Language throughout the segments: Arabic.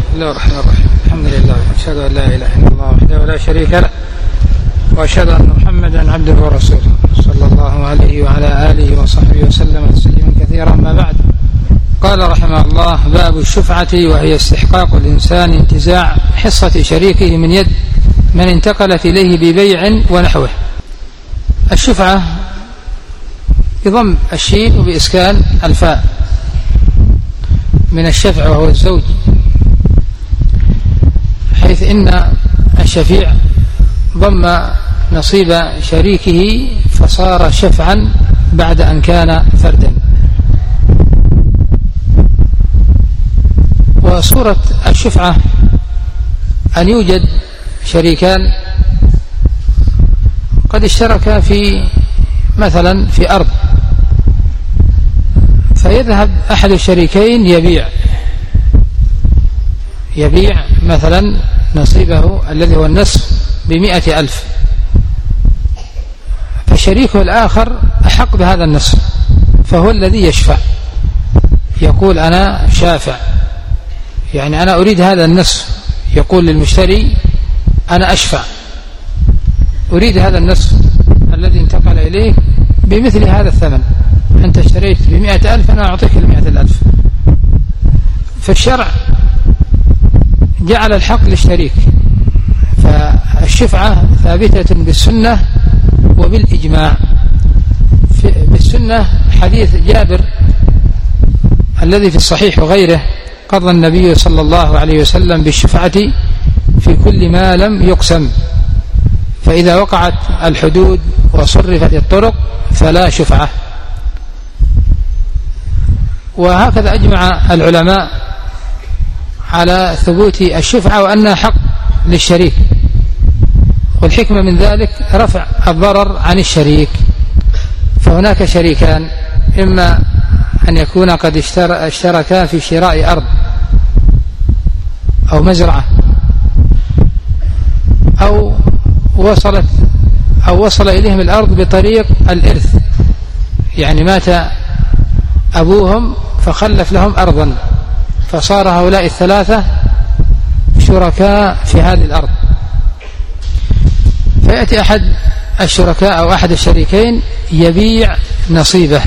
بسم الله الرحمن الرحيم. الحمد لله وأشهد أن لا إله إلا الله وحده لا شريك له وأشهد أن محمدا عبده ورسوله صلى الله عليه وعلى آله وصحبه وسلم تسليما كثيرا. ما بعد، قال رحمه الله: باب الشفعة، وهي استحقاق الإنسان انتزاع حصة شريكه من يد من انتقلت إليه ببيع ونحوه. الشفعة بضم الشين وبإسكان الفاء من الشفع وهو الزوج، حيث إن الشفيع ضم نصيب شريكه فصار شفعا بعد أن كان فردا. وصورة الشفعة أن يوجد شريكان قد اشتركا في مثلا في أرض، فيذهب أحد الشريكين يبيع مثلا نصيبه الذي هو النصف ب100,000، فشريكه الآخر أحق بهذا النصف، فهو الذي يشفع، يقول أنا شافع، يعني أنا أريد هذا النصف، يقول للمشتري أنا أشفع، أريد هذا النصف الذي انتقل إليه بمثل هذا الثمن، أنت اشتريت ب100,000 أنا أعطيك 100,000. فالشرع جعل الحق للشريك، فالشفعة ثابتة بالسنة وبالإجماع. بالسنة حديث جابر الذي في الصحيح وغيره: قضى النبي صلى الله عليه وسلم بالشفعة في كل ما لم يقسم، فإذا وقعت الحدود وصرفت الطرق فلا شفعة. وهكذا أجمع العلماء على ثبوت الشفعة وأنها حق للشريك، والحكمة من ذلك رفع الضرر عن الشريك. فهناك شريكان، إما أن يكون قد اشتركا في شراء أرض أو مزرعة، أو وصل إليهم الأرض بطريق الإرث، يعني مات أبوهم فخلف لهم أرضا، فصار هؤلاء الثلاثة شركاء في هذه الأرض. فيأتي أحد الشركاء أو أحد الشريكين يبيع نصيبه،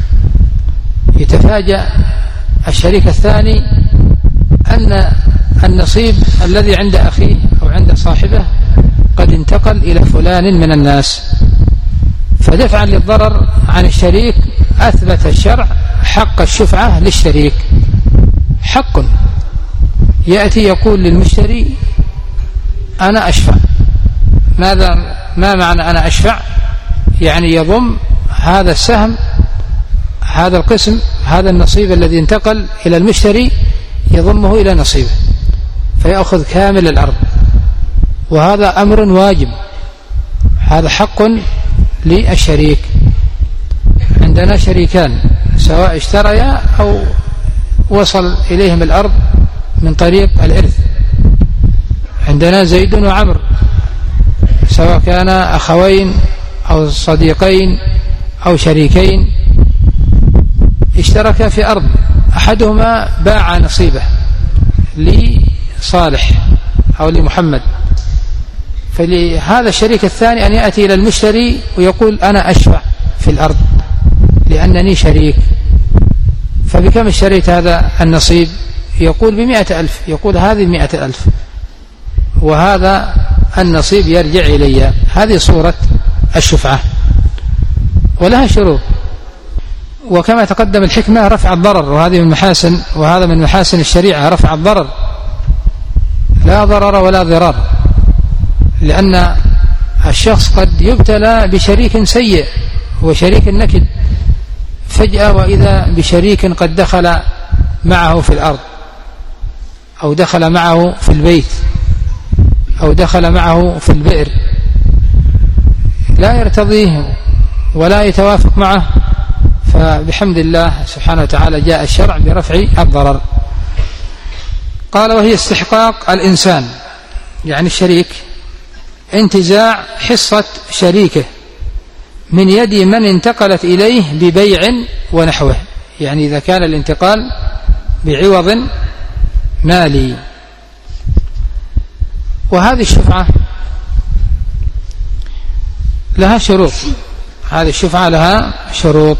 يتفاجأ الشريك الثاني أن النصيب الذي عند أخيه أو عند صاحبه قد انتقل إلى فلان من الناس، فدفعا للضرر عن الشريك أثبت الشرع حق الشفعة للشريك، حق. يأتي يقول للمشتري أنا أشفع. ما معنى أنا أشفع؟ يعني يضم هذا السهم، هذا القسم، هذا النصيب الذي انتقل إلى المشتري يضمه إلى نصيبه، فيأخذ كامل الأرض، وهذا أمر واجب، هذا حق للشريك. عندنا شريكان سواء اشتريا أو وصل إليهم الأرض من طريق الإرث، عندنا زيد وعمر، سواء كان أخوين أو صديقين أو شريكين، اشتركا في أرض، أحدهما باع نصيبه لصالح أو لمحمد، فلهذا الشريك الثاني أن يأتي إلى المشتري ويقول أنا أشفع في الأرض لأنني شريك، فبكم اشتريت هذا النصيب؟ يقول ب100,000، يقول هذه 100,000 وهذا النصيب يرجع إلي. هذه صورة الشفعة، ولها شروط، وكما تقدم الحكمة رفع الضرر، وهذه من محاسن، وهذا من محاسن الشريعة رفع الضرر، لا ضرر ولا ضرار، لأن الشخص قد يبتلى بشريك سيء وشريك نكد فجأة، وإذا بشريك قد دخل معه في الأرض، أو دخل معه في البيت، أو دخل معه في البئر، لا يرتضيه ولا يتوافق معه، فبحمد الله سبحانه وتعالى جاء الشرع برفع الضرر. قال: وهي استحقاق الإنسان، يعني الشريك، انتزاع حصة شريكه من يد من انتقلت إليه ببيع ونحوه، يعني إذا كان الانتقال بعوض مالي وهذه الشفعة لها شروط، هذه الشفعة لها شروط.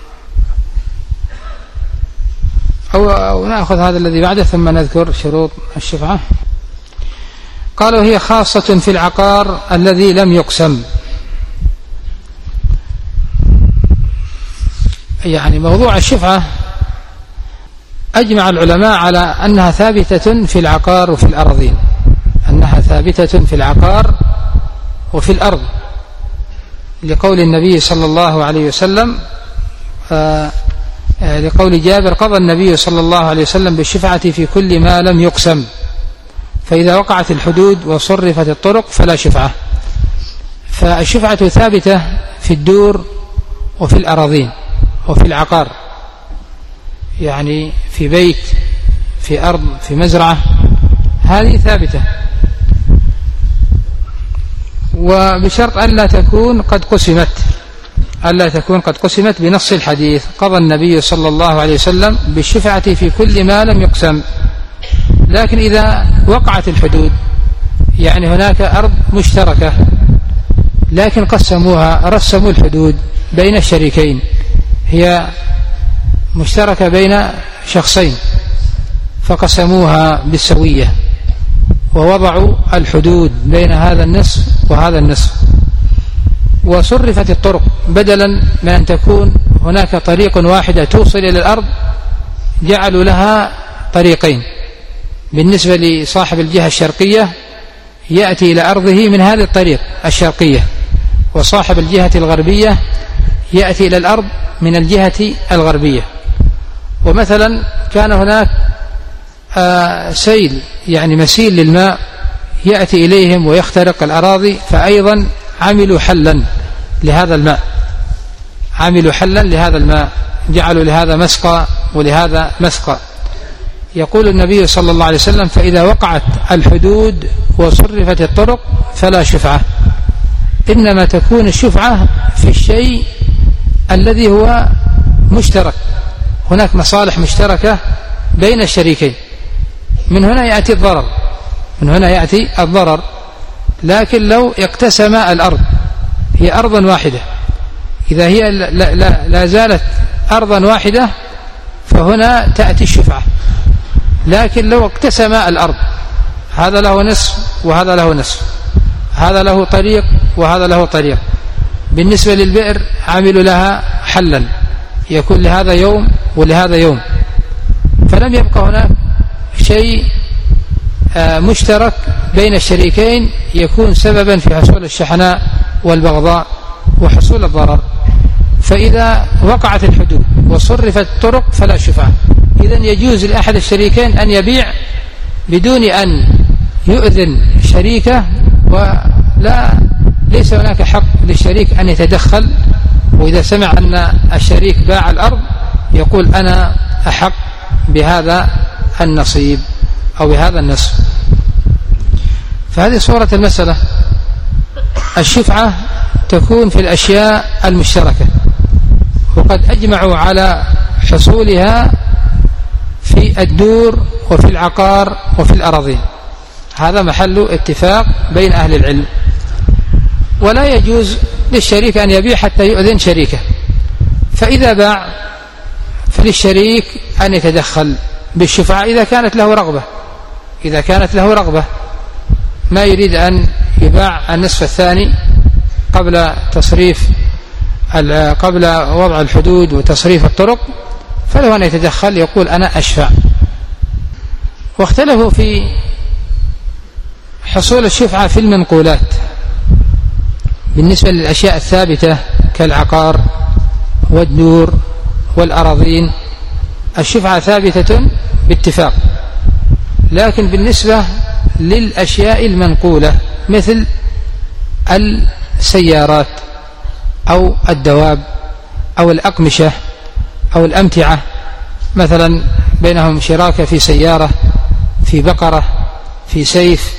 أو نأخذ هذا الذي بعده ثم نذكر شروط الشفعة. قالوا هي خاصة في العقار الذي لم يقسم. يعني موضوع الشفعة أجمع العلماء على أنها ثابتة في العقار وفي الأراضين، أنها ثابتة في العقار وفي الأرض، لقول النبي صلى الله عليه وسلم، لقول جابر: قضى النبي صلى الله عليه وسلم بالشفعة في كل ما لم يقسم، فإذا وقعت الحدود وصرفت الطرق فلا شفعة. فالشفعة ثابتة في الدور وفي الأراضين وفي العقار، يعني في بيت، في أرض، في مزرعة، هذه ثابتة، وبشرط ألا تكون قد قسمت بنص الحديث: قضى النبي صلى الله عليه وسلم بالشفعة في كل ما لم يقسم. لكن إذا وقعت الحدود، يعني هناك أرض مشتركة لكن رسموا الحدود بين الشريكين، هي مشتركة بين شخصين فقسموها بالسوية ووضعوا الحدود بين هذا النصف وهذا النصف، وصرفت الطرق، بدلا من أن تكون هناك طريق واحدة توصل إلى الأرض جعلوا لها طريقين. بالنسبة لصاحب الجهة الشرقية يأتي إلى أرضه من هذه الطريق الشرقية، وصاحب الجهة الغربية يأتي إلى الأرض من الجهة الغربية. ومثلا كان هناك سيل، يعني مسيل للماء يأتي إليهم ويخترق الأراضي، فأيضا عملوا حلا لهذا الماء، جعلوا لهذا مسقى ولهذا مسقى. يقول النبي صلى الله عليه وسلم: فإذا وقعت الحدود وصرفت الطرق فلا شفعة، إنما تكون الشفعة في الشيء الذي هو مشترك، هناك مصالح مشتركة بين الشريكين، من هنا يأتي الضرر. لكن لو اقتسم الأرض، هي أرض واحدة، إذا هي لا زالت أرضا واحدة فهنا تأتي الشفعة. لكن لو اقتسم الأرض، هذا له نصف وهذا له نصف، هذا له طريق وهذا له طريق، بالنسبة للبئر عملوا لها حلا، يكون لهذا يوم ولهذا يوم، فلم يبقى هناك شيء مشترك بين الشريكين يكون سببا في حصول الشحناء والبغضاء وحصول الضرر. فإذا وقعت الحدود وصرفت الطرق فلا شفعة. إذن يجوز لأحد الشريكين أن يبيع بدون أن يؤذن شريكه، ليس هناك حق للشريك أن يتدخل. وإذا سمع أن الشريك باع الأرض يقول: أنا أحق بهذا النصيب أو بهذا النصف. فهذه صورة المسألة. الشفعة تكون في الأشياء المشتركة، وقد أجمعوا على حصولها في الدور وفي العقار وفي الأراضين، هذا محل اتفاق بين أهل العلم. ولا يجوز للشريك أن يبيع حتى يؤذن شريكه، فإذا باع فللشريك أن يتدخل بالشفعة إذا كانت له رغبة، ما يريد أن يباع النصف الثاني قبل وضع الحدود وتصريف الطرق، فله أن يتدخل، يقول: أنا أشفع. واختلفوا في حصول الشفعة في المنقولات. بالنسبة للأشياء الثابتة كالعقار والدور والأراضين الشفعة ثابتة باتفاق، لكن بالنسبة للأشياء المنقولة مثل السيارات أو الدواب أو الأقمشة أو الأمتعة، مثلا بينهم شراكة في سيارة، في بقرة، في سيف،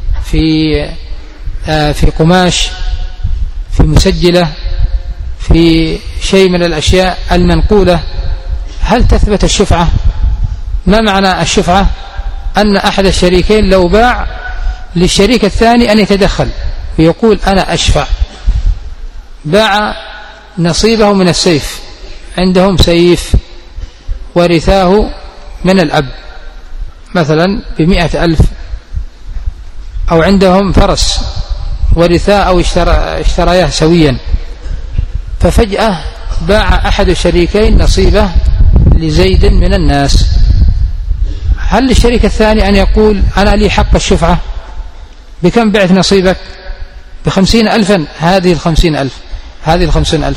في قماش، في مسجلة، في شيء من الأشياء المنقولة، هل تثبت الشفعة؟ ما معنى الشفعة؟ أن أحد الشريكين لو باع للشريك الثاني أن يتدخل ويقول أنا أشفع. باع نصيبه من السيف، عندهم سيف ورثاه من الأب مثلا ب100,000، أو عندهم فرس ورثاه أو اشترياه سويا، ففجأة باع أحد الشريكين نصيبه لزيد من الناس، هل للشريك الثاني أن يقول أنا لي حق الشفعة؟ بكم بعت نصيبك؟ ب50,000، هذه 50,000، هذه 50,000،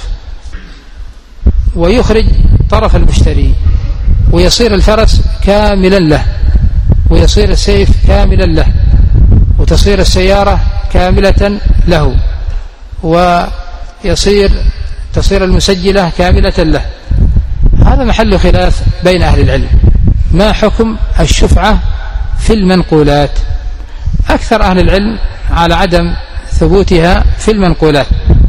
ويخرج طرف المشتري ويصير الفرس كاملا له، ويصير السيف كاملا له، وتصير السيارة كاملة له، تصير المسجلة كاملة له. هذا محل خلاف بين أهل العلم، ما حكم الشفعة في المنقولات؟ أكثر أهل العلم على عدم ثبوتها في المنقولات،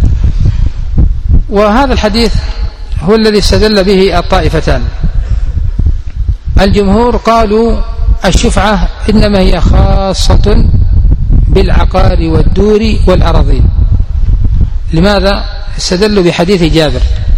وهذا الحديث هو الذي استدل به الطائفتان. الجمهور قالوا الشفعة إنما هي خاصة بالعقار والدور والأراضين. لماذا؟ استدلوا بحديث جابر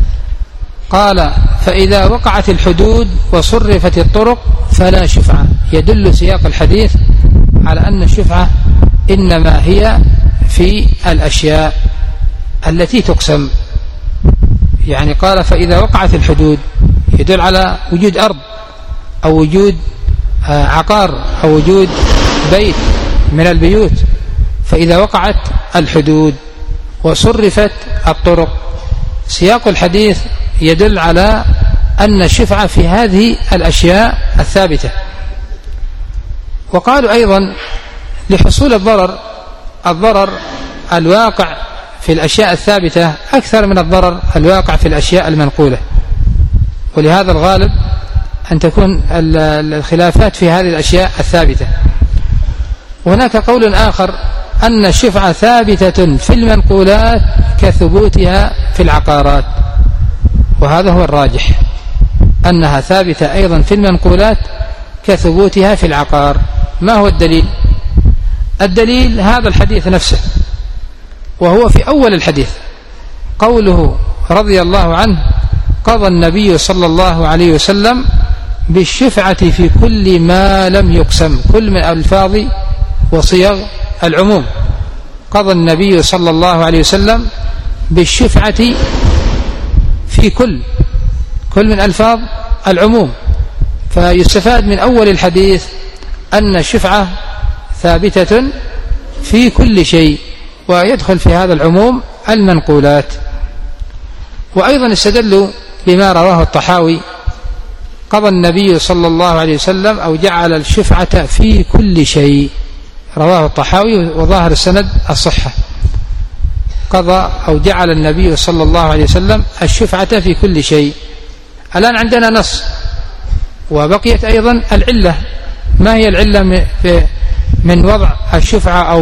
قال فإذا وقعت الحدود وصرفت الطرق فلا شفعة، يدل سياق الحديث على أن الشفعة إنما هي في الأشياء التي تقسم. يعني قال فإذا وقعت الحدود، يدل على وجود أرض أو وجود عقار أو وجود بيت من البيوت، فإذا وقعت الحدود وصرفت الطرق، سياق الحديث يدل على أن الشفعة في هذه الأشياء الثابتة. وقالوا أيضا لحصول الضرر الواقع في الأشياء الثابتة أكثر من الضرر الواقع في الأشياء المنقولة، ولهذا الغالب أن تكون الخلافات في هذه الأشياء الثابتة. وهناك قول آخر أن الشفعة ثابتة في المنقولات كثبوتها في العقارات، وهذا هو الراجح، أنها ثابتة أيضا في المنقولات كثبوتها في العقار. ما هو الدليل؟ الدليل هذا الحديث نفسه، وهو في أول الحديث قوله رضي الله عنه قضى النبي صلى الله عليه وسلم بالشفعة في كل ما لم يقسم، كل من ألفاظ وصيغ العموم. قضى النبي صلى الله عليه وسلم بالشفعة في كل من ألفاظ العموم، فيستفاد من أول الحديث أن الشفعة ثابتة في كل شيء، ويدخل في هذا العموم المنقولات. وأيضا استدلوا بما رواه الطحاوي قضى النبي صلى الله عليه وسلم أو جعل الشفعة في كل شيء، رواه الطحاوي وظاهر السند الصحة، قضى أو جعل النبي صلى الله عليه وسلم الشفعة في كل شيء. الآن عندنا نص، وبقيت أيضا العلة. ما هي العلة من وضع الشفعة أو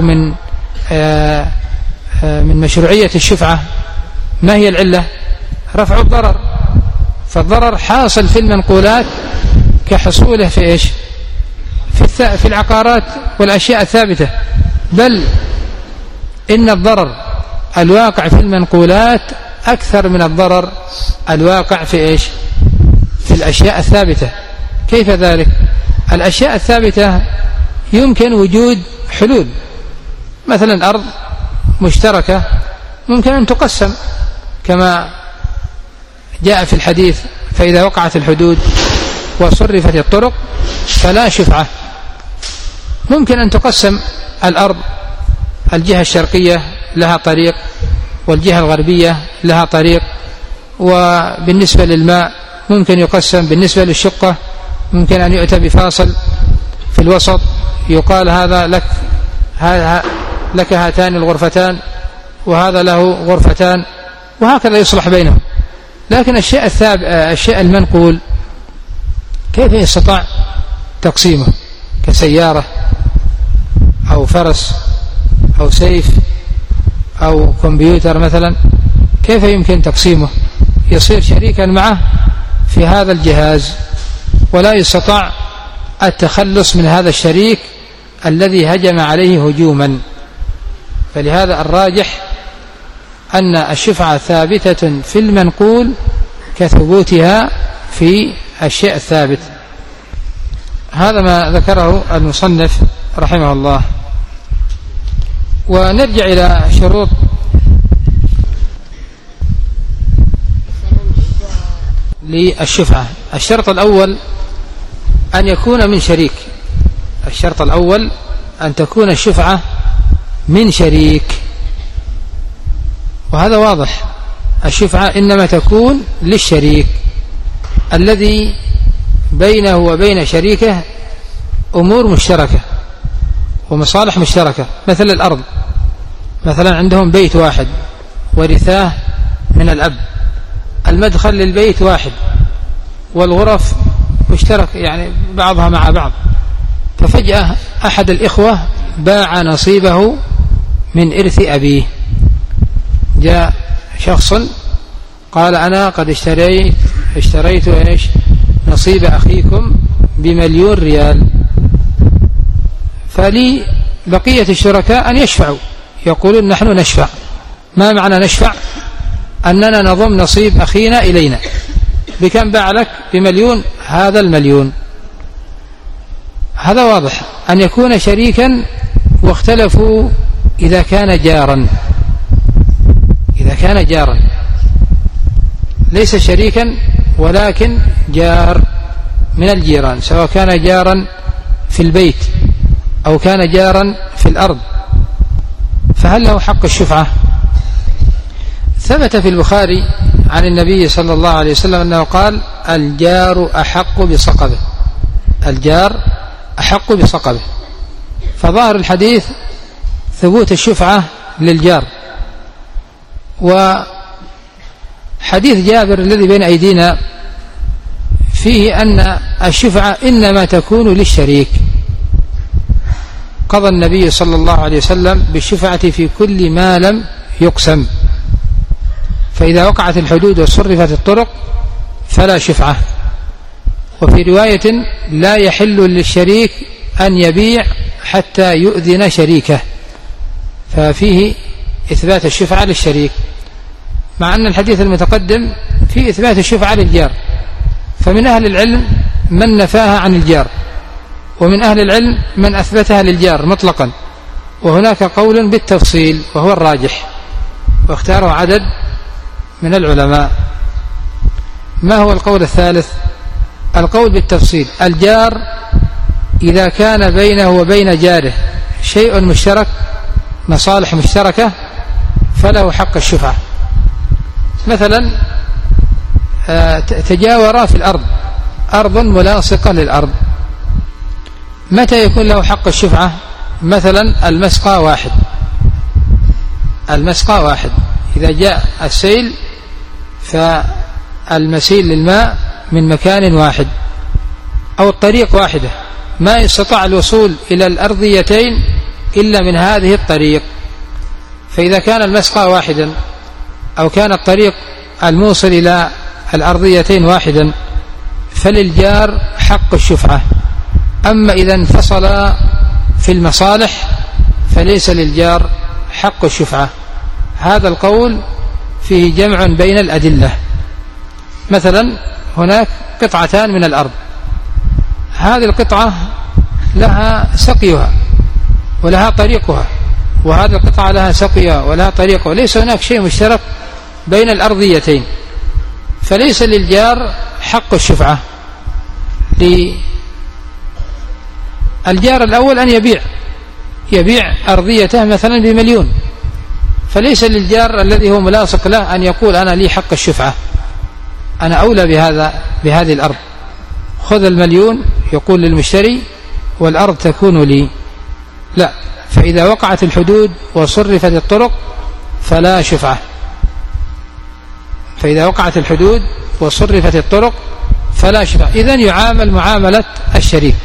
من مشروعية الشفعة؟ ما هي العلة؟ رفع الضرر، فالضرر حاصل في المنقولات كحصوله في إيش؟ في العقارات والأشياء الثابتة، بل إن الضرر الواقع في المنقولات أكثر من الضرر الواقع في إيش؟ في الأشياء الثابتة. كيف ذلك؟ الأشياء الثابتة يمكن وجود حلول، مثلا أرض مشتركة ممكن أن تقسم كما جاء في الحديث فإذا وقعت الحدود وصرفت الطرق فلا شفعة. ممكن أن تقسم الأرض، الجهة الشرقية لها طريق والجهة الغربية لها طريق، وبالنسبة للماء ممكن يقسم، بالنسبة للشقة ممكن أن يؤتى بفاصل في الوسط يقال هذا لك هاتان الغرفتان وهذا له غرفتان، وهكذا يصلح بينهم. لكن الشيء المنقول كيف يستطاع تقسيمه؟ كسيارة أو فرس أو سيف أو كمبيوتر مثلا، كيف يمكن تقسيمه؟ يصير شريكا معه في هذا الجهاز، ولا يستطاع التخلص من هذا الشريك الذي هجم عليه هجوما. فلهذا الراجح أن الشفعة ثابتة في المنقول كثبوتها في الشيء الثابت. هذا ما ذكره المصنف رحمه الله. ونرجع إلى شروط للشفعة. الشرط الأول أن يكون من شريك. الشرط الأول أن تكون الشفعة من شريك، وهذا واضح. الشفعة إنما تكون للشريك الذي بينه وبين شريكه أمور مشتركة ومصالح مشتركة، مثل الأرض، مثلا عندهم بيت واحد ورثاه من الأب، المدخل للبيت واحد والغرف مشترك يعني بعضها مع بعض، ففجأة أحد الإخوة باع نصيبه من إرث أبيه. جاء شخص قال أنا قد اشتريت نصيب أخيكم ب1,000,000 ريال، فلي بقية الشركاء أن يشفعوا، يقولون نحن نشفع. ما معنى نشفع؟ أننا نضم نصيب أخينا إلينا. بكم باع لك؟ ب1,000,000، هذا 1,000,000. هذا واضح. أن يكون شريكا واختلفوا إذا كان جارا، إذا كان جارا ليس شريكا ولكن جار من الجيران، سواء كان جارا في البيت أو كان جارا في الأرض، فهل له حق الشفعة؟ ثبت في البخاري عن النبي صلى الله عليه وسلم أنه قال الجار أحق بصقبه، الجار أحق بصقبه. فظاهر الحديث ثبوت الشفعة للجار. وحديث جابر الذي بين أيدينا فيه أن الشفعة إنما تكون للشريك. قضى النبي صلى الله عليه وسلم بالشفعة في كل ما لم يقسم، فإذا وقعت الحدود وصرفت الطرق فلا شفعة. وفي رواية لا يحل للشريك أن يبيع حتى يؤذن شريكه، ففيه إثبات الشفعة للشريك، مع أن الحديث المتقدم فيه إثبات الشفعة للجار. فمن أهل العلم من نفاها عن الجار، ومن أهل العلم من أثبتها للجار مطلقا، وهناك قول بالتفصيل وهو الراجح، واختاره عدد من العلماء. ما هو القول الثالث؟ القول بالتفصيل. الجار إذا كان بينه وبين جاره شيء مشترك، مصالح مشتركة، فله حق الشفعة. مثلا تجاورا في الأرض، أرض ملاصقة للأرض، متى يكون له حق الشفعة؟ مثلا المسقى واحد، المسقى واحد، إذا جاء السيل فالمسيل للماء من مكان واحد، أو الطريق واحدة، ما يستطاع الوصول إلى الأرضيتين إلا من هذه الطريق، فإذا كان المسقى واحدا أو كان الطريق الموصل إلى الأرضيتين واحدا فللجار حق الشفعة. أما إذا انفصل في المصالح فليس للجار حق الشفعة. هذا القول فيه جمع بين الأدلة. مثلا هناك قطعتان من الأرض، هذه القطعة لها سقيها ولها طريقها، وهذه القطعة لها سقيها ولها طريقها، وليس هناك شيء مشترك بين الأرضيتين، فليس للجار حق الشفعة. للجار الأول أن يبيع أرضيته مثلا ب1,000,000، فليس للجار الذي هو ملاصق له أن يقول أنا لي حق الشفعة، أنا أولى بهذه الأرض، خذ 1,000,000 يقول للمشتري والأرض تكون لي. لا، فإذا وقعت الحدود وصرفت الطرق فلا شفعة، فإذا وقعت الحدود وصرفت الطرق فلا شفعة. إذن يعامل معاملة الشريك،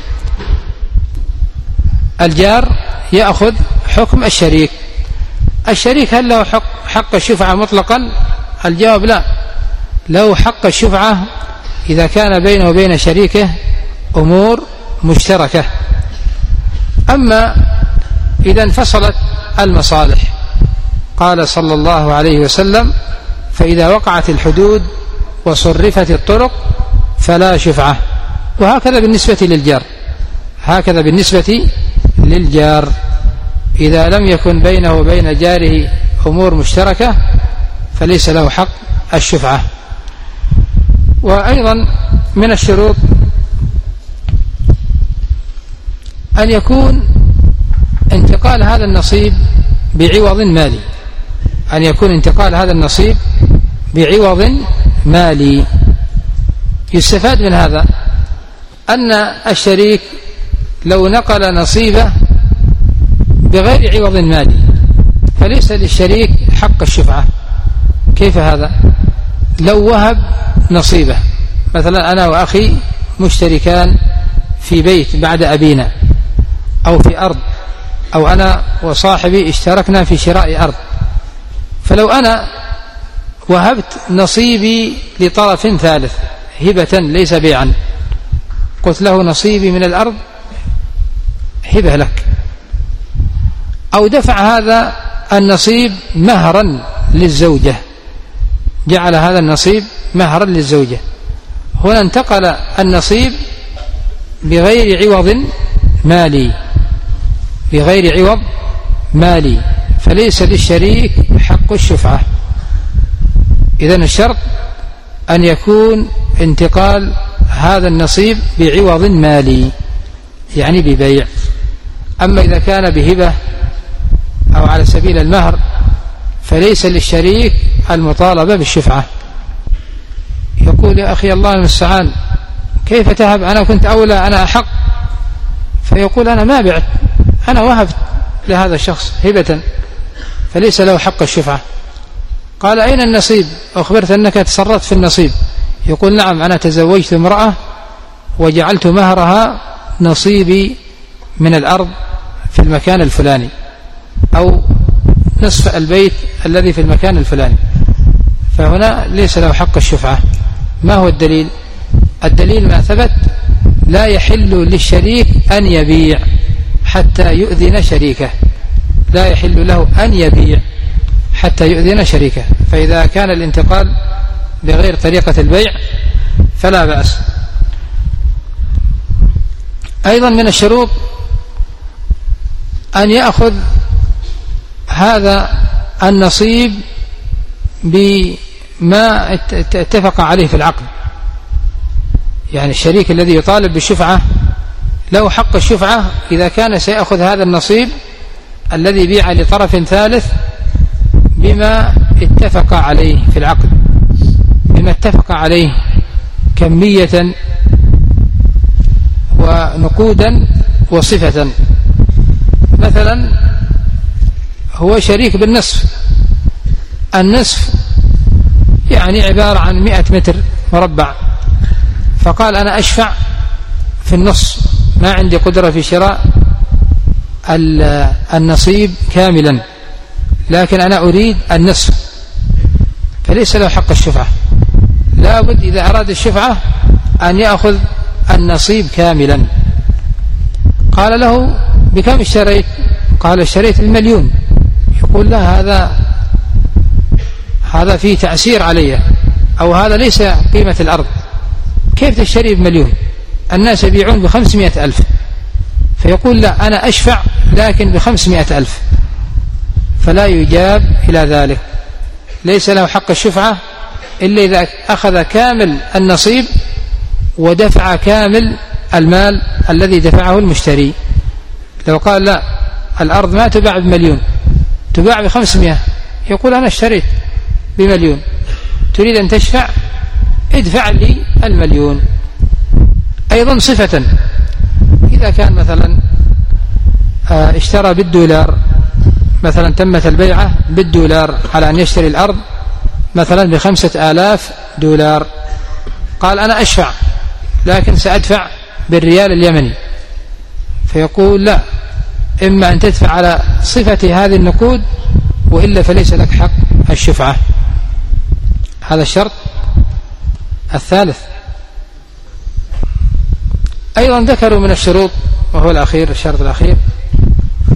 الجار يأخذ حكم الشريك. الشريك هل له حق الشفعة مطلقا؟ الجواب لا، له حق الشفعة إذا كان بينه وبين شريكه أمور مشتركة. أما إذا انفصلت المصالح قال صلى الله عليه وسلم: فإذا وقعت الحدود وصرفت الطرق فلا شفعة. وهكذا بالنسبة للجار، هكذا بالنسبة للجار إذا لم يكن بينه وبين جاره أمور مشتركة فليس له حق الشفعة. وأيضا من الشروط أن يكون انتقال هذا النصيب بعوض مالي، أن يكون انتقال هذا النصيب بعوض مالي. يستفاد من هذا أن الشريك لو نقل نصيبه بغير عوض مالي فليس للشريك حق الشفعة. كيف هذا؟ لو وهب نصيبه، مثلا أنا وأخي مشتركان في بيت بعد أبينا أو في أرض، أو أنا وصاحبي اشتركنا في شراء أرض، فلو أنا وهبت نصيبي لطرف ثالث هبة ليس بيعا، قلت له نصيبي من الأرض هبة لك، أو دفع هذا النصيب مهرا للزوجة، جعل هذا النصيب مهرا للزوجة، هنا انتقل النصيب بغير عوض مالي، بغير عوض مالي، فليس للشريك حق الشفعة. إذن الشرط أن يكون انتقال هذا النصيب بعوض مالي، يعني ببيع. أما إذا كان بهبة أو على سبيل المهر فليس للشريك المطالبة بالشفعة. يقول: يا أخي الله المستعان، كيف تهب؟ أنا كنت أولى، أنا أحق. فيقول: أنا ما بعت، أنا وهبت لهذا الشخص هبة، فليس له حق الشفعة. قال: أين النصيب؟ أخبرت أنك تصرفت في النصيب. يقول: نعم، أنا تزوجت امرأة وجعلت مهرها نصيبي من الأرض في المكان الفلاني، أو نصف البيت الذي في المكان الفلاني، فهنا ليس له حق الشفعة. ما هو الدليل؟ الدليل ما ثبت: لا يحل للشريك أن يبيع حتى يؤذن شريكه، لا يحل له أن يبيع حتى يؤذن شريكه. فإذا كان الانتقال بغير طريقة البيع فلا بأس. أيضا من الشروط أن يأخذ هذا النصيب بما اتفق عليه في العقد، يعني الشريك الذي يطالب بالشفعة له حق الشفعة إذا كان سيأخذ هذا النصيب الذي بيع لطرف ثالث بما اتفق عليه في العقد، بما اتفق عليه كمية ونقودا وصفة. مثلا هو شريك بالنصف، النصف يعني عبارة عن 100 متر مربع، فقال: أنا أشفع في النص، ما عندي قدرة في شراء النصيب كاملا، لكن أنا أريد النصف، فليس له حق الشفعة. لا بد إذا أراد الشفعة أن يأخذ النصيب كاملا. قال له: بكم اشتريت؟ قال: اشتريت ب1,000,000. يقول: لا، هذا فيه تعسير علي، أو هذا ليس قيمة الأرض، كيف تشتري ب1,000,000؟ الناس يبيعون ب500,000. فيقول: لا، أنا أشفع لكن ب500,000. فلا يجاب إلى ذلك، ليس له حق الشفعة إلا إذا أخذ كامل النصيب ودفع كامل المال الذي دفعه المشتري. لو قال: لا، الأرض ما تباع ب1,000,000، تباع ب500، يقول: أنا اشتريت ب1,000,000، تريد أن تشفع؟ ادفع لي 1,000,000. أيضا صفة، إذا كان مثلا اشترى $100، مثلا تمت البيعة $100 على أن يشتري الأرض مثلا ب$5,000، قال: أنا أشفع لكن سأدفع بالريال اليمني. فيقول: لا، إما أن تدفع على صفة هذه النقود، وإلا فليس لك حق الشفعة. هذا الشرط الثالث. أيضا ذكروا من الشروط، وهو الأخير، الشرط الأخير،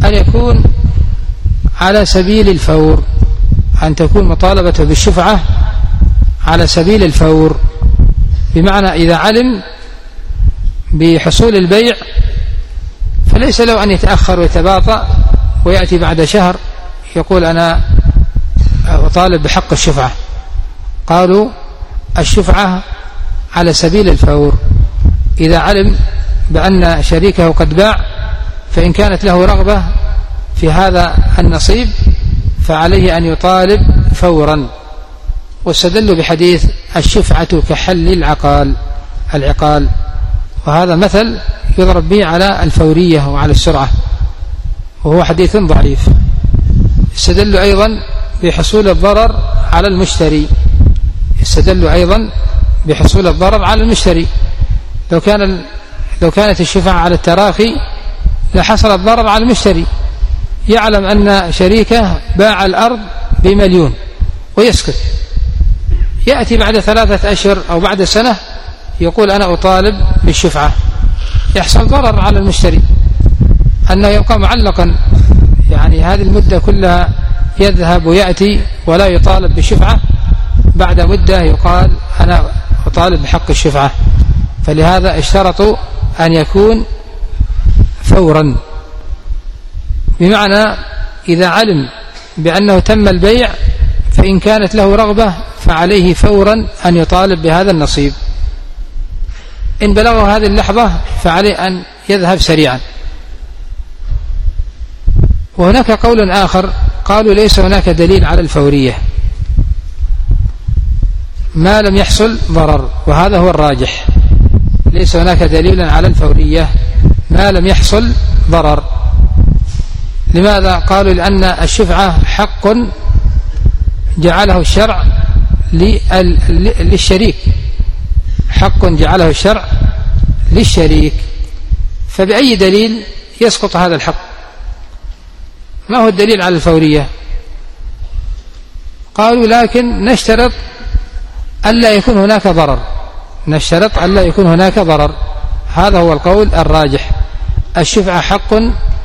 أن يكون على سبيل الفور، أن تكون مطالبة بالشفعة على سبيل الفور، بمعنى إذا علم بحصول البيع فليس له أن يتأخر ويتباطأ ويأتي بعد شهر يقول أنا أطالب بحق الشفعة. قالوا الشفعة على سبيل الفور، إذا علم بأن شريكه قد باع فإن كانت له رغبة في هذا النصيب فعليه أن يطالب فورا. واستدلوا بحديث الشفعة كحل العقال، وهذا مثل يضرب به على الفورية وعلى السرعة، وهو حديث ضعيف. استدلوا أيضا بحصول الضرر على المشتري، لو كانت الشفعة على التراخي لحصل الضرر على المشتري، يعلم أن شريكه باع الأرض ب1,000,000 ويسكت، يأتي بعد 3 أشهر أو بعد سنة يقول أنا أطالب بالشفعة، يحصل ضرر على المشتري أنه يبقى معلقا، يعني هذه المدة كلها يذهب ويأتي ولا يطالب بالشفعة، بعد مدة يقال أنا أطالب بحق الشفعة. فلهذا اشترطوا أن يكون فورا، بمعنى إذا علم بأنه تم البيع فإن كانت له رغبة فعليه فورا أن يطالب بهذا النصيب، إن بلغه هذه اللحظة فعليه أن يذهب سريعا. وهناك قول آخر قالوا ليس هناك دليل على الفورية ما لم يحصل ضرر، وهذا هو الراجح، ليس هناك دليل على الفورية ما لم يحصل ضرر. لماذا؟ قالوا لأن الشفعة حق جعله الشرع للشريك، حق جعله الشرع للشريك، فبأي دليل يسقط هذا الحق؟ ما هو الدليل على الفورية؟ قالوا لكن نشترط ألا يكون هناك ضرر، هذا هو القول الراجح. الشفعة حق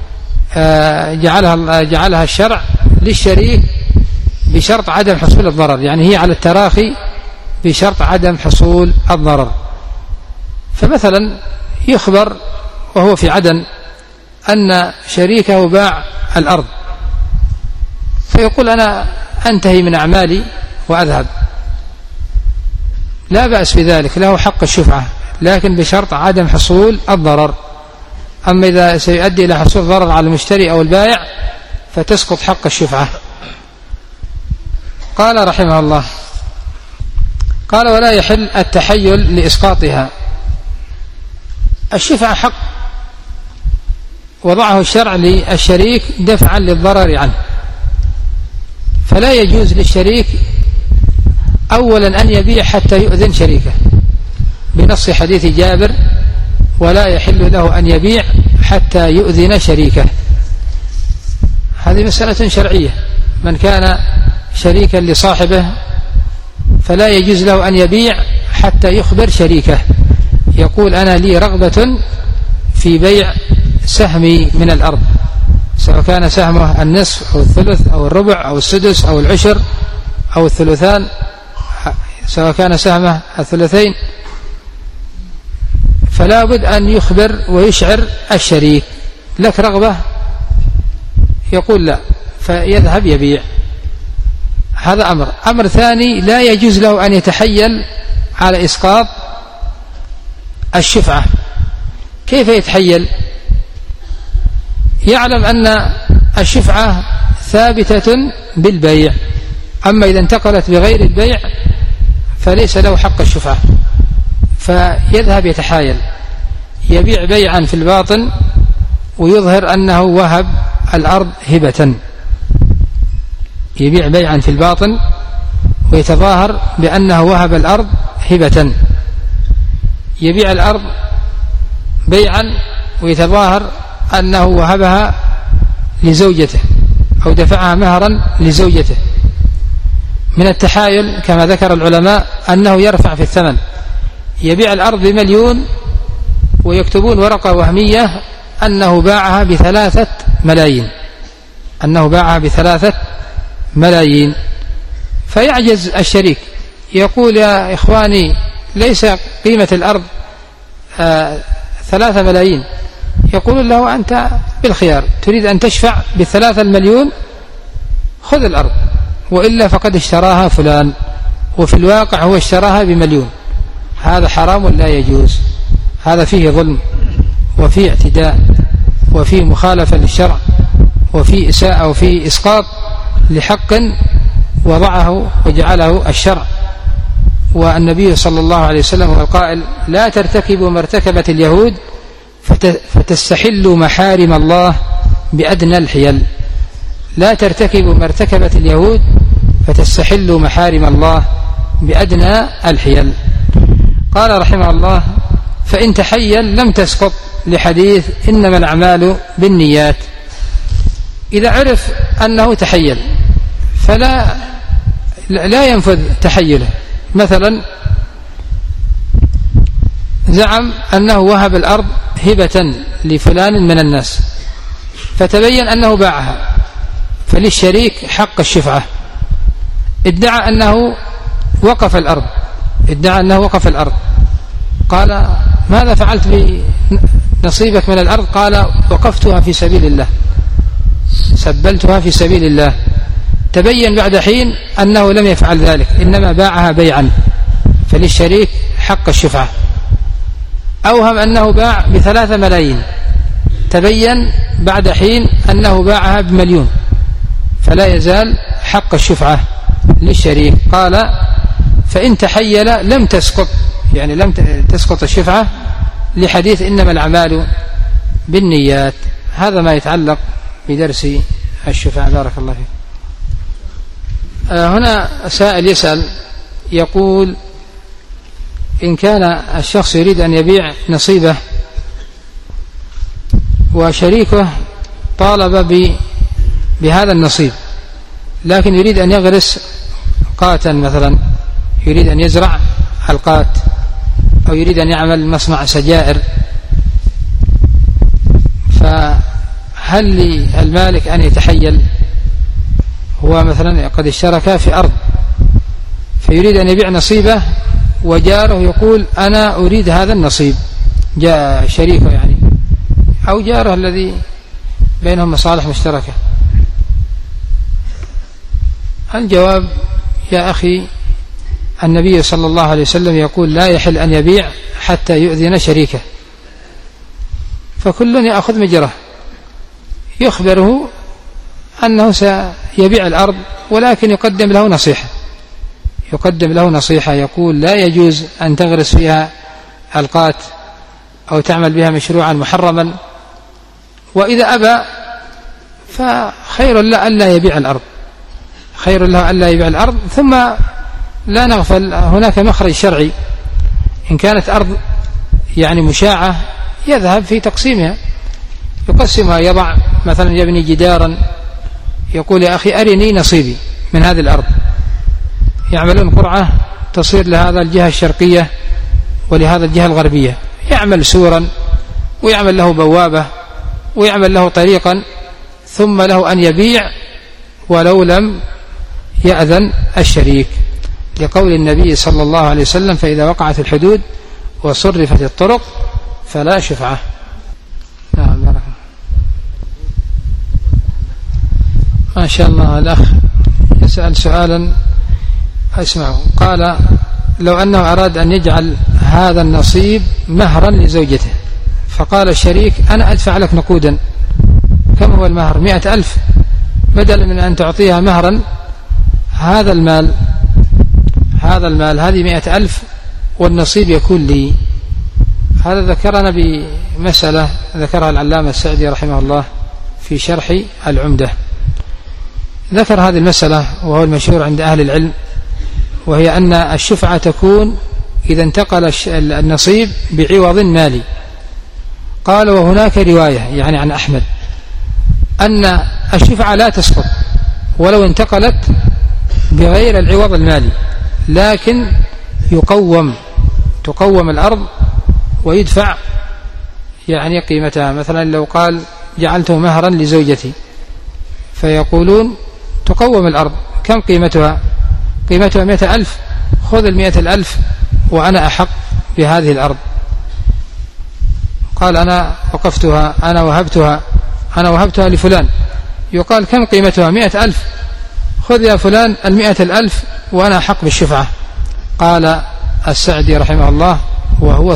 جعلها الشرع للشريك بشرط عدم حصول الضرر، يعني هي على التراخي بشرط عدم حصول الضرر. فمثلا يخبر وهو في عدن أن شريكه باع الأرض، فيقول أنا أنتهي من أعمالي وأذهب، لا بأس بذلك، له حق الشفعة لكن بشرط عدم حصول الضرر. أما إذا سيؤدي إلى حصول ضرر على المشتري أو البائع فتسقط حق الشفعة. قال رحمه الله: قال ولا يحل التحيل لإسقاطها. الشفعة حق وضعه الشرع للشريك دفعا للضرر عنه، فلا يجوز للشريك أولا أن يبيع حتى يؤذن شريكه بنص حديث جابر: ولا يحل له أن يبيع حتى يؤذن شريكه. هذه مسألة شرعية، من كان شريكا لصاحبه فلا يجوز له أن يبيع حتى يخبر شريكه، يقول أنا لي رغبة في بيع سهمي من الأرض، سواء كان سهمه النصف أو الثلث أو الربع أو السدس أو العشر أو الثلثان، سواء كان سهمه الثلثين، فلا بد أن يخبر ويشعر الشريك: لك رغبة؟ يقول لا، فيذهب يبيع. هذا أمر ثاني: لا يجوز له أن يتحيل على إسقاط الشفعة. كيف يتحيل؟ يعلم أن الشفعة ثابتة بالبيع، أما إذا انتقلت بغير البيع فليس له حق الشفعة، فيذهب يتحايل، يبيع بيعا في الباطن ويظهر أنه وهب الأرض هبة، يبيع بيعا في الباطن ويتظاهر بأنه وهب الأرض هبة، يبيع الأرض بيعا ويتظاهر أنه وهبها لزوجته أو دفعها مهرا لزوجته. من التحايل كما ذكر العلماء أنه يرفع في الثمن، يبيع الأرض ب1,000,000 ويكتبون ورقة وهمية أنه باعها ب3 ملايين، أنه باعها ب3 ملايين، فيعجز الشريك يقول يا إخواني ليس قيمة الأرض 3 ملايين، يقول له أنت بالخيار، تريد أن تشفع ب3 مليون خذ الأرض، وإلا فقد اشتراها فلان، وفي الواقع هو اشتراها ب1,000,000. هذا حرام لا يجوز، هذا فيه ظلم وفيه اعتداء وفيه مخالفة للشرع وفيه إساءة وفيه إسقاط لحق وضعه وجعله الشرع. والنبي صلى الله عليه وسلم هو القائل لا ترتكبوا ما ارتكبت اليهود فتستحلوا محارم الله بأدنى الحيل. لا ترتكبوا ما ارتكبت اليهود فتستحلوا محارم الله بأدنى الحيل. قال رحمه الله فإن تحيل لم تسقط، لحديث إنما الأعمال بالنيات. إذا عرف أنه تحيل فلا ينفذ تحيله. مثلا زعم أنه وهب الأرض هبة لفلان من الناس، فتبين أنه باعها، فللشريك حق الشفعة. ادعى أنه وقف الأرض، قال ماذا فعلت بنصيبك من الأرض؟ قال وقفتها في سبيل الله، سبلتها في سبيل الله. تبين بعد حين أنه لم يفعل ذلك، إنما باعها بيعا، فللشريك حق الشفعة. أوهم أنه باع ب3 ملايين، تبين بعد حين أنه باعها ب1,000,000، فلا يزال حق الشفعة للشريك. قال فإن تحيل لم تسقط، يعني لم تسقط الشفعة، لحديث إنما الأعمال بالنيات. هذا ما يتعلق بدرس الشفعة. بارك الله فيك. هنا سائل يسأل يقول إن كان الشخص يريد أن يبيع نصيبه وشريكه طالب بهذا النصيب، لكن يريد أن يغرس قاتا، مثلا يريد أن يزرع القات، أو يريد أن يعمل مصنع سجائر، فهل للمالك أن يتحيل؟ هو مثلا قد اشترك في أرض فيريد أن يبيع نصيبه، وجاره يقول أنا أريد هذا النصيب، جاء شريكه يعني أو جاره الذي بينهم مصالح مشتركة. الجواب يا أخي النبي صلى الله عليه وسلم يقول لا يحل أن يبيع حتى يؤذن شريكه، فكل يأخذ مجره، يخبره أنه سيبيع الأرض، ولكن يقدم له نصيحة، يقول لا يجوز أن تغرس فيها القات أو تعمل بها مشروعا محرما، وإذا أبى فخير له ألا يبيع الأرض. ثم لا نغفل هناك مخرج شرعي، إن كانت أرض يعني مشاعة يذهب في تقسيمها، يقسمها، يضع مثلا يبني جدارا، يقول يا أخي أرني نصيبي من هذه الأرض، يعملون قرعة تصير لهذا الجهة الشرقية ولهذا الجهة الغربية، يعمل سورا ويعمل له بوابة ويعمل له طريقا، ثم له أن يبيع ولو لم يأذن الشريك، لقول النبي صلى الله عليه وسلم فإذا وقعت الحدود وصرفت الطرق فلا شفعة. نعم بارك ما شاء الله. الأخ يسأل سؤالا اسمعوا، قال لو أنه أراد أن يجعل هذا النصيب مهرا لزوجته، فقال الشريك أنا أدفع لك نقودا. كم هو المهر؟ 100,000، بدل من أن تعطيها مهرا هذا المال هذه 100,000 والنصيب يكون لي. هذا ذكرنا بمسألة ذكرها العلامة السعدي رحمه الله في شرح العمدة، ذكر هذه المسألة وهو المشهور عند أهل العلم، وهي أن الشفعة تكون إذا انتقل النصيب بعوض مالي. قال وهناك رواية يعني عن أحمد أن الشفعة لا تسقط ولو انتقلت بغير العوض المالي، لكن تقوم الأرض ويدفع يعني قيمتها. مثلا لو قال جعلته مهرا لزوجتي، فيقولون تقوم الأرض، كم قيمتها؟ قيمتها 100,000، خذ 100,000 وأنا أحق بهذه الأرض. قال أنا وقفتها، أنا وهبتها لفلان، يقال كم قيمتها؟ 100,000، خذ يا فلان 100,000 وأنا أحق بالشفعة. قال السعدي رحمه الله وهو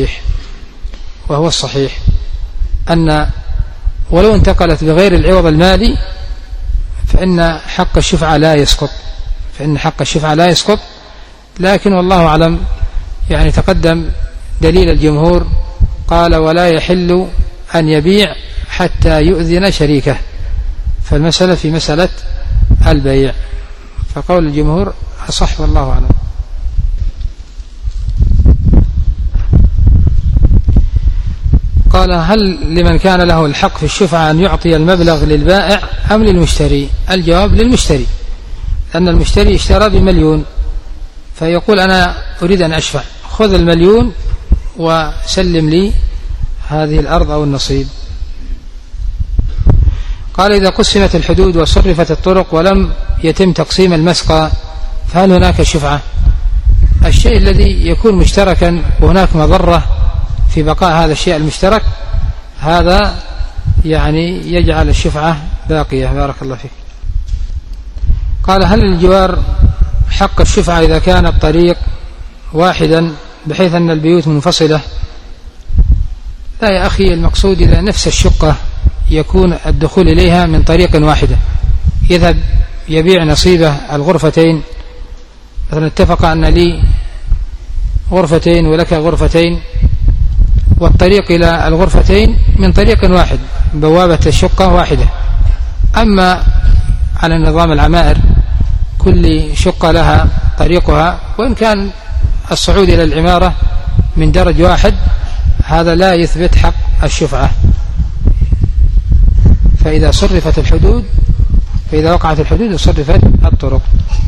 الصحيح أن ولو انتقلت بغير العوض المالي فإن حق الشفعة لا يسقط، لكن والله أعلم يعني تقدم دليل الجمهور، قال ولا يحل أن يبيع حتى يؤذن شريكه، فالمسألة في مسألة البيع، فقول الجمهور أصح والله أعلم. قال هل لمن كان له الحق في الشفعة أن يعطي المبلغ للبائع أم للمشتري؟ الجواب للمشتري، لأن المشتري اشترى ب1,000,000 فيقول أنا أريد أن أشفع، خذ 1,000,000 وسلم لي هذه الأرض أو النصيب. قال إذا قسمت الحدود وصرفت الطرق ولم يتم تقسيم المسقى فهل هناك شفعة؟ الشيء الذي يكون مشتركا وهناك مضرة في بقاء هذا الشيء المشترك، هذا يعني يجعل الشفعة باقية. بارك الله فيك. قال هل للجوار حق الشفعة إذا كان الطريق واحدا بحيث أن البيوت منفصلة؟ لا يا أخي، المقصود إذا نفس الشقة يكون الدخول إليها من طريق واحدة، يذهب يبيع نصيبه الغرفتين، مثلا اتفق أن لي غرفتين ولك غرفتين، والطريق إلى الغرفتين من طريق واحد، بوابة الشقة واحدة. أما على نظام العمائر كل شقة لها طريقها، وإن كان الصعود إلى العمارة من درج واحد، هذا لا يثبت حق الشفعة. فإذا صرفت الحدود، فإذا وقعت الحدود وصرفت الطرق.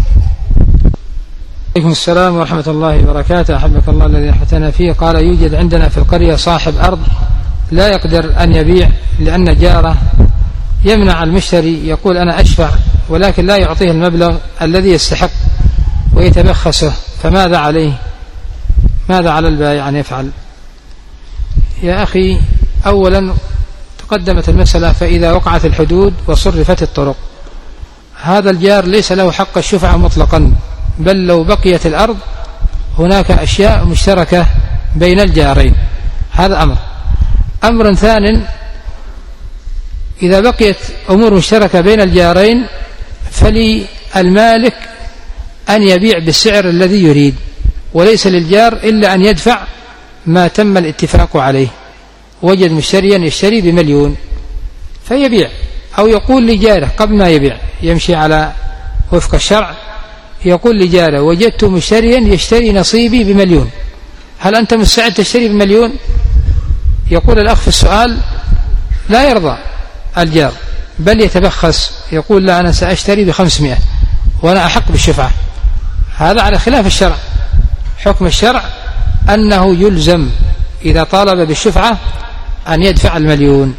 عليكم السلام ورحمة الله وبركاته، أحبك الله الذي أحبتنا فيه. قال يوجد عندنا في القرية صاحب أرض لا يقدر أن يبيع لأن جاره يمنع المشتري، يقول أنا أشفع، ولكن لا يعطيه المبلغ الذي يستحق ويتبخسه، فماذا عليه؟ ماذا على البائع أن يفعل؟ يا أخي، أولا تقدمت المسألة، فإذا وقعت الحدود وصرفت الطرق، هذا الجار ليس له حق الشفعة مطلقا، بل لو بقيت الأرض هناك أشياء مشتركة بين الجارين، هذا أمر ثان، إذا بقيت أمور مشتركة بين الجارين فللمالك أن يبيع بالسعر الذي يريد، وليس للجار إلا أن يدفع ما تم الاتفاق عليه. وجد مشتريا يشتري ب1,000,000 فيبيع، أو يقول لجاره قبل ما يبيع، يمشي على وفق الشرع، يقول لجاره وجدت مشتريا يشتري نصيبي ب1,000,000، هل أنت مستعد تشتري ب1,000,000؟ يقول الأخ في السؤال لا يرضى الجار، بل يتبخس، يقول لا أنا سأشتري ب500 وأنا أحق بالشفعة. هذا على خلاف الشرع. حكم الشرع أنه يلزم إذا طالب بالشفعة أن يدفع 1,000,000.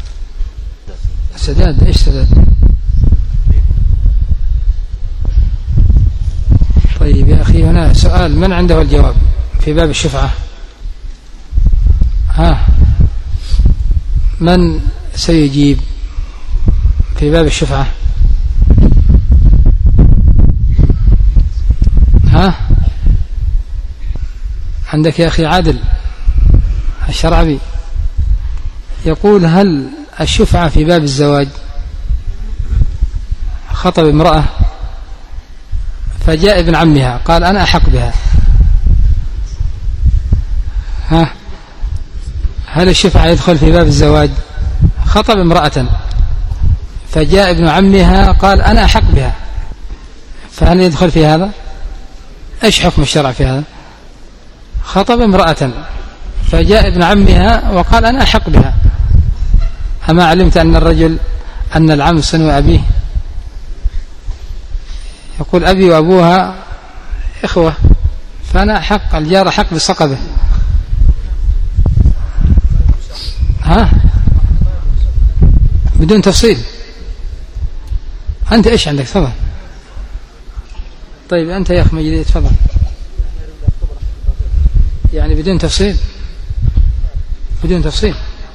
سداد، إيش سداد؟ طيب يا أخي، هنا سؤال من عنده الجواب في باب الشفعة؟ من سيجيب في باب الشفعة؟ عندك يا أخي عادل الشرعبي يقول هل الشفعة في باب الزواج؟ خطب امرأة فجاء ابن عمها قال أنا أحق بها، هل الشفعة يدخل في باب الزواج؟ خطب امرأة فجاء ابن عمها قال أنا أحق بها، فهل يدخل في هذا؟ إيش حكم الشرع في هذا؟ خطب امرأة فجاء ابن عمها وقال أنا أحق بها، أما علمت أن العم صنو أبيه؟ يقول أبي وأبوها إخوة، فأنا أحق، الجار حق بصقبه. ها بدون تفصيل. أنت إيش عندك؟ تفضل. طيب أنت يا أخ مجدي تفضل. يعني بدون تفصيل، بدون تفصيل.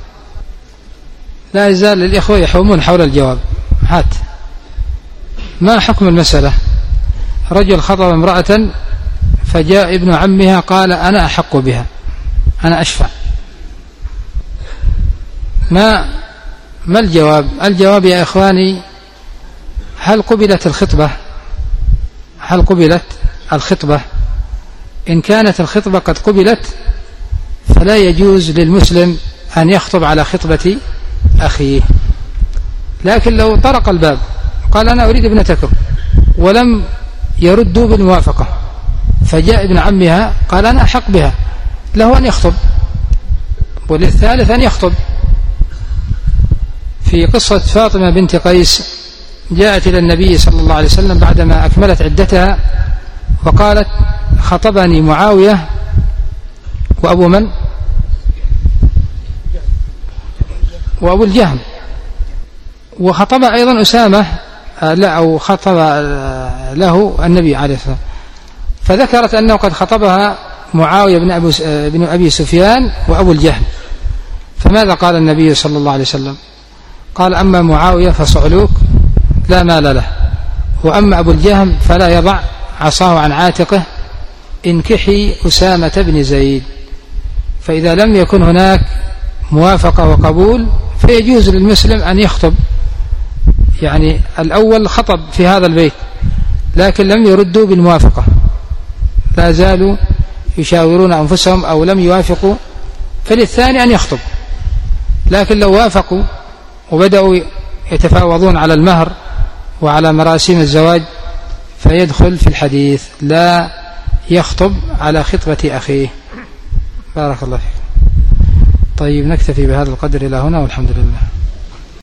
لا يزال الإخوة يحومون حول الجواب. هات، ما حكم المسألة؟ رجل خطب امرأة فجاء ابن عمها قال أنا أحق بها، أنا أشفع. ما الجواب؟ الجواب يا إخواني، هل قبلت الخطبة؟ هل قبلت الخطبة؟ إن كانت الخطبة قد قبلت فلا يجوز للمسلم أن يخطب على خطبة أخيه. لكن لو طرق الباب قال أنا أريد ابنتكم ولم يردوا بالموافقة، فجاء ابن عمها قال أنا أحق بها، له أن يخطب، وللثالث أن يخطب. في قصة فاطمة بنت قيس جاءت إلى النبي صلى الله عليه وسلم بعدما أكملت عدتها وقالت خطبني معاوية وأبو من؟ وأبو الجهم، وخطب أيضا أسامة، لا أو خطب له النبي عليه الصلاة والسلام، فذكرت أنه قد خطبها معاوية بن أبي سفيان وأبو الجهم. فماذا قال النبي صلى الله عليه وسلم؟ قال أما معاوية فصعلوك لا مال له، وأما أبو الجهم فلا يضع عصاه عن عاتقه، انكحي أسامة بن زيد. فإذا لم يكن هناك موافقة وقبول فيجوز للمسلم أن يخطب. يعني الأول خطب في هذا البيت لكن لم يردوا بالموافقة، لا زالوا يشاورون أنفسهم أو لم يوافقوا، فللثاني أن يخطب. لكن لو وافقوا وبدأوا يتفاوضون على المهر وعلى مراسيم الزواج فيدخل في الحديث لا يخطب على خطبة أخيه. بارك الله فيك. طيب نكتفي بهذا القدر إلى هنا والحمد لله.